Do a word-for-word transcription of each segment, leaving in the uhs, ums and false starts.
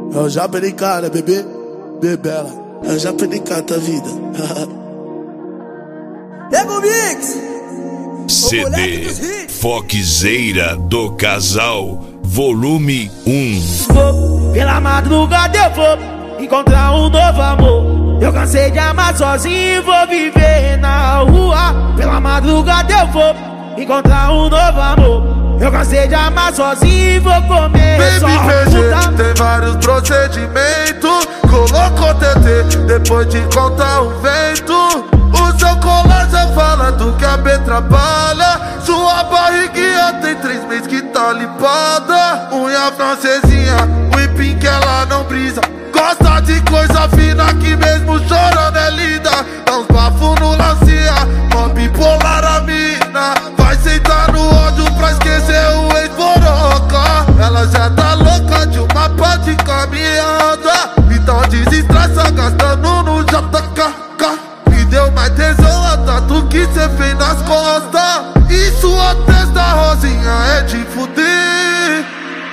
Eu já perdi cara, bebê, bebela. Eu já perdi cara da vida. Ego Mix, C D Foquezeira do Casal, volume um. Vou, pela madrugada eu vou encontrar um novo amor. Eu cansei de amar sozinho, vou viver na rua. Pela madrugada eu vou encontrar um novo amor. Eu cansei de amar sozinho, vou comer Baby só P G, puta. tem vários procedimentos. Colocou T T, depois de contar o vento. O seu colar já fala do que a B trabalha. Sua barriguinha tem três meses que tá limpada. Unha francesinha, whipping que ela não brisa. Gosta de coisa fina que mesmo chorando é linda. Dá uns bafos no lancinha, mó bipolar a mina. Vai sentar no ódio pra esquecer o ex-boroca. Ela já tá louca de uma pá de caminhada. Então desestressa gastando no J K K. Me deu mais tesão a tatu que cê fez nas costas. E sua testa rosinha é de fuder.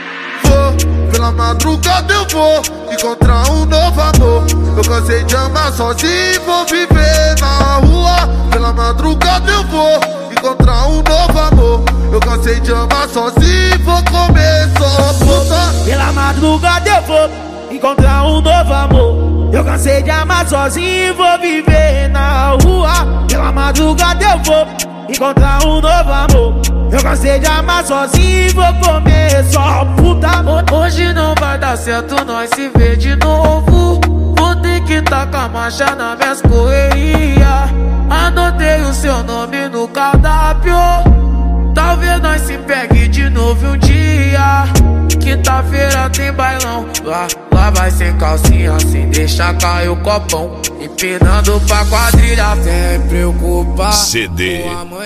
Vou, pela madrugada eu vou encontrar um novo amor. Eu cansei de amar sozinho, vou viver na rua. Pela madrugada eu vou encontrar um novo amor. Eu cansei de amar sozinho, vou comer só puta. Pela madrugada eu vou encontrar um novo amor. Eu cansei de amar sozinho, vou viver na rua. Pela madrugada eu vou encontrar um novo amor. Eu cansei de amar sozinho, vou comer só puta. Hoje não vai dar certo nós se ver de novo. Vou ter que tacar a marcha nas minhas correrias. Anotei o seu nome no cardápio. Talvez nós se pegue de novo um dia. Quinta-feira tem bailão. Lá, lá vai sem calcinha, sem deixar cair o copão. Empinando pra quadrilha, sem preocupar. C D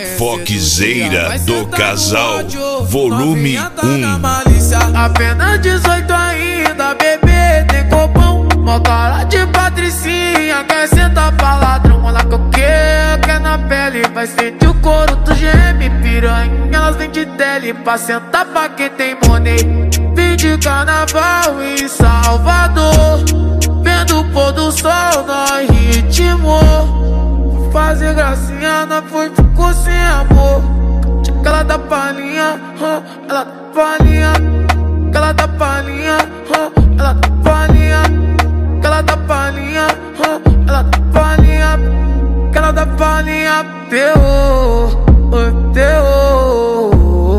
Foquezeira do Casal, volume um. Apenas dezoito ainda, bebê, tem copão. Mó cara de patricinha, quer sentar pra ladrão. Ela quer, quer na pele, vai sentir o couro do geme. Piranha, elas vêm de tele pra sentar pra quem tem money. Vim de carnaval em Salvador, vendo o pôr do sol no ritmo. Fazer gracinha, não foi, ficou sem amor. Ela dá palhinha, ela dá palhinha. Ela dá palhinha, ela dá palhinha. Ela dá palhinha, ela dá palhinha. Ela dá palhinha, terror, terror.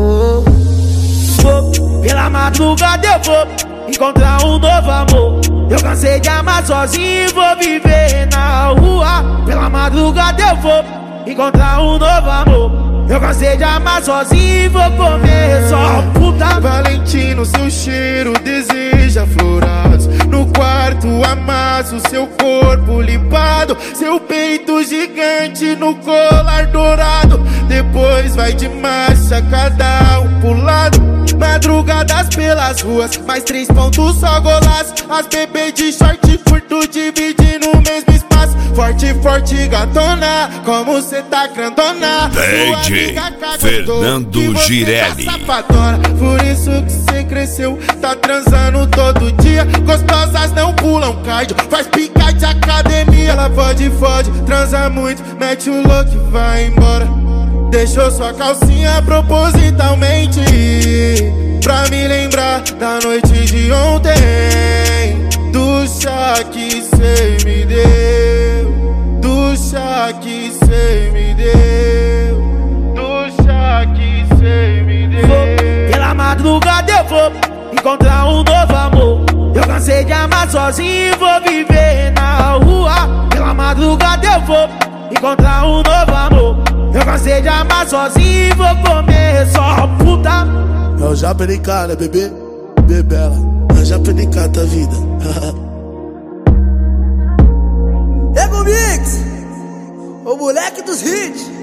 Vou, pela madrugada eu vou encontrar um novo amor. Eu cansei de amar sozinho, vou viver na rua. Pela madrugada eu vou encontrar um novo amor. Eu cansei de amar sozinho, vou comer só puta. Valentino, seu cheiro deseja florados. No quarto amasso seu corpo limpado. Seu peito gigante no colar dourado. Depois vai de marcha, cada um pro lado. Madrugadas pelas ruas, mais três pontos só golaço. As bebês de short curto dividindo o mesmo espaço. Forte, forte, gatona, como cê tá grandona. D J Fernando Girelli. Por isso que cê cresceu, tá transando todo dia. Gostosas não pulam cardio, faz pica de academia. Ela fode, fode, transa muito, mete o louco e vai embora. Deixou sua calcinha propositalmente pra me lembrar da noite de ontem. Do chá que cê me deu, do chá que cê me deu, do chá que cê me deu. Vou, pela madrugada eu vou encontrar um novo amor. Eu cansei de amar sozinho, vou viver na rua. Pela madrugada eu vou encontrar um novo amor. Eu cansei de amar sozinho, vou comer só puta. Eu já perdi cara, bebê, bebela. Eu já perdi cara da vida. Ego Mix, o moleque dos hits.